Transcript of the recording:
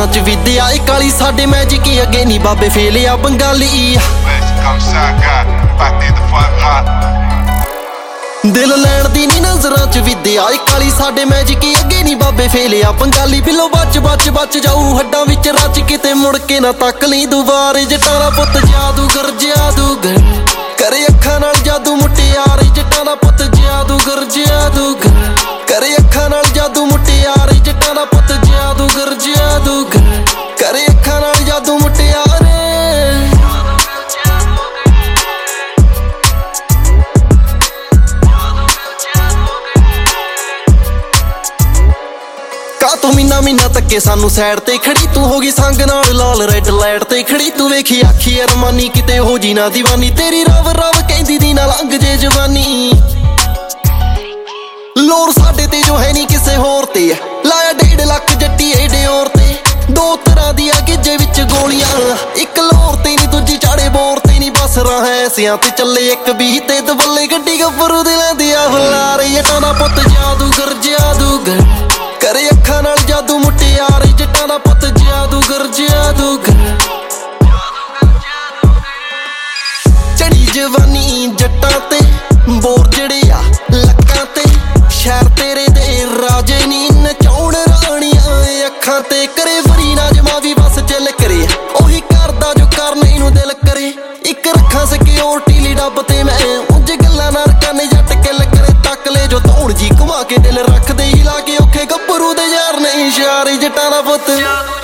ਨਜ਼ਰਾਂ 'ਚ ਵਿਦਿਆ ਏ ਕਾਲੀ ਸਾਡੇ ਮੈਜਿਕ ਅੱਗੇ ਨਹੀਂ ਬਾਬੇ ਫੇਲ ਆ ਬੰਗਾਲੀ ਦਿਲ ਲੈਣ ਦੀ ਨੀ ਨਜ਼ਰਾਂ 'ਚ ਵਿਦਿਆ ਏ ਕਾਲੀ ਸਾਡੇ ਮੈਜਿਕ ਅੱਗੇ ਨਹੀਂ ਬਾਬੇ ਫੇਲ ਆ ਬੰਗਾਲੀ ਬਿੱਲੋ ਬਚ ਜਾਊ ਹੱਡਾਂ ਵਿੱਚ ਰਚ ਕਿਤੇ ਮੁੜ ਕੇ ਨਾ ਤੱਕ ਲਈ ਦੁਬਾਰੇ ਜੱਟਾਂ ਦਾ ਪੁੱਤ ਜਾਦੂਗਰ ਕਰੇ ਅੱਖਾਂ ਨਾਲ ਜਾਦੂ ਮੁਟਿਆਰੇ ਜੱਟਾਂ ਦਾ ਪੁੱਤ ਜਾਦੂਗਰ ਕਰੇ ਅੱਖਾਂ ਨਾਲ ਜਾਦੂ ਮੁਟਿਆਰੇ ਜੱਟਾਂ ਦਾ ਪੁੱਤ ਜਾਦੂਗਰ ਕਰੇ ਅੱਖਾਂ ਨਾਲ ਜਾਦੂ ਮੁਟਿਆਰੇ ਤੂੰ ਮਹੀਨਾ ਤੱਕੇ ਸਾਨੂੰ ਸਾਈਡ ਤੇ ਖੜੀ ਤੂੰ ਹੋ ਗਈ ਸੰਗ ਨਾਲ ਲਾਲ ਰੈੱਡ ਲਾਈਟ ਤੇ ਖੜੀ ਤੂੰ ਵੇਖੀ ਆਖੀ ਅਰਮਾਨੀ ਕਿਤੇ ਹੋ ਜੀ ਨਾ ਦੀਵਾਨੀ ਤੇਰੀ ਰਵ ਕਹਿੰਦੀ ਦੀ ਨਾਲ ਅੰਗ ਜੇ ਜਵਾਨੀ ਲੋਰ ਸਾਡੇ ਤੇ ਜੋ ਹੈ ਨਹੀਂ ਕਿਸੇ ਹੋਰ ਤੇ ਲਾਇਆ 1.5 ਲੱਖ ਜੱਟੀ ਏਡੇ ਔਰ ਤੇ ਦੋ ਤਰ੍ਹਾਂ ਦੀਆਂ ਗਿੱਜੇ ਵਿੱਚ ਗੋਲੀਆਂ ਇੱਕ ਲੋਰ ਤੇ ਨਹੀਂ ਦੂਜੀ ਚਾੜੇ ਬੋਰ ਤੇ ਨਹੀਂ ਬਸ ਰਹਾ ਐਸਿਆਂ ਤੇ ਚੱਲੇ ਇੱਕ 20 ਤੇ ਦਵੱਲੇ ਗੱਡੀ ਗੱਭਰੂ ਦੇ ਲੈਂਦੀ ਆ ਹੁਲਾਰੇ ਜੱਟਾਂ ਦਾ ਪੁੱਤ ਜਾਦੂਗਰ ਕਰੇ ਅੱਖਾਂ ਨਾਲ ਜਾਦੂ ਮੁਟਿਆਰੇ ਜੱਟਾਂ ਦਾ ਪੁੱਤ ਜਾਦੂਗਰ ਚੜੀ ਜਵਾਨੀ ਜੱਟਾਂ ਤੇ ਬੋਰ ਜਿਹੜੇ ਆ ਲੱਕਾਂ ਤੇ ਸ਼ਹਿਰ ਤੇਰੇ ਦੇ ਰਾਜੇ ਨੀ ਨਚਾਉਣ ਰਾਣੀਆਂ ਅੱਖਾਂ ਤੇ ਕਰੇ ਵਰੀ ਨਾ ਜਮਾ ਵੀ ਬਸ ਚੱਲ ਕਰੇ ਉਹੀ ਕਰਦਾ ਜੋ ਕਰਨੇ ਨੂੰ ਦਿਲ ਕਰੇ ਇੱਕ ਰੱਖਾਂ ਸਿਕਿਉਰਟੀ ਲਈ ਡੱਬ ਤੇ ਮੈਂ ਉਂਝ ਗੱਲਾਂ ਨਾਲ ਕੰਨ ਜੱਟ ਕਿੱਲ ਕਰੇ ਤੱਕ ਲੈ ਜੋ ਧੌਣ ਜੀ ਘੁਮਾ ਕੇ ਦਿਲ ਰੱਖਦੇ ਹੀ ਲਾ ਕੇ ਔਖੇ ਗੱਭਰੂ ਦੇ ਯਾਰ ਨਹੀਂ ਇਸ਼ਾਰੇ ਜੱਟਾਂ ਦਾ ਪੁੱਤ